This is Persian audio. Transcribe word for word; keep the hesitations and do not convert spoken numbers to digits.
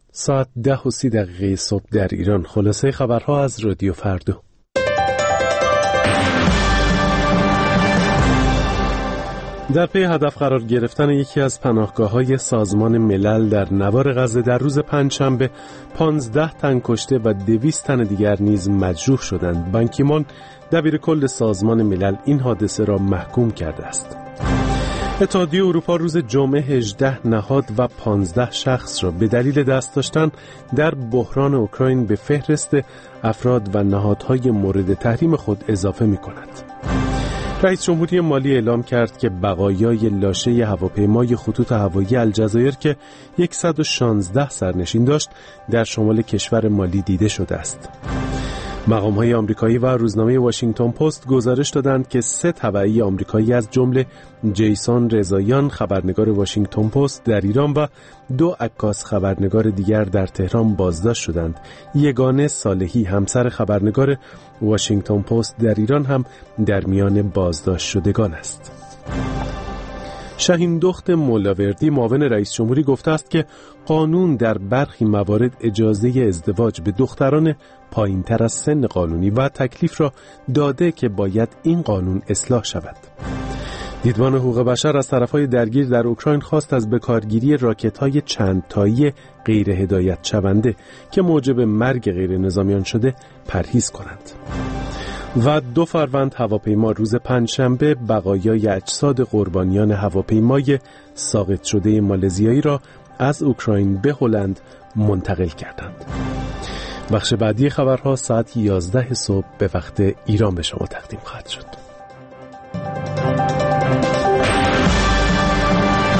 ساعت ده و سی دقیقه صبح در ایران. خلاصه خبرها از رادیو فردا. در پی هدف قرار گرفتن یکی از پناهگاه‌های سازمان ملل در نوار غزه در روز پنجشنبه پانزده تن کشته و دویست تن دیگر نیز مجروح شدند. بان کی مون دبیر کل سازمان ملل این حادثه را محکوم کرده است. اتحادیه اروپا روز جمعه هجده نهاد و پانزده شخص را به دلیل دست داشتن در بحران اوکراین به فهرست افراد و نهادهای مورد تحریم خود اضافه می کند. رئیس جمهوری مالی اعلام کرد که بقایای لاشه هواپیمای خطوط هوایی الجزایر که صد و شانزده سرنشین داشت در شمال کشور مالی دیده شده است. مقام‌های آمریکایی و روزنامه واشنگتن پست گزارش دادند که سه تبعی آمریکایی از جمله جیسون رضاییان خبرنگار واشنگتن پست در ایران و دو عکاس خبرنگار دیگر در تهران بازداشت شدند. یگانه صالحی همسر خبرنگار واشنگتن پست در ایران هم در میان بازداشت شدگان است. شاهین دخت مولاوردی معاون رئیس جمهوری گفته است که قانون در برخی موارد اجازه ازدواج به دختران پایین‌تر از سن قانونی و تکلیف را داده که باید این قانون اصلاح شود. دیدبان حقوق بشر از طرفهای درگیر در اوکراین خواست از بکارگیری راکت‌های چند تایی غیر هدایت شونده که موجب مرگ غیر نظامیان شده پرهیز کنند. و دو فروند هواپیما روز پنجشنبه بقایای اجساد قربانیان هواپیمای ساقط شده مالزیایی را از اوکراین به هلند منتقل کردند. بخش بعدی خبرها ساعت یازده صبح به وقت ایران به شما تقدیم خواهد شد.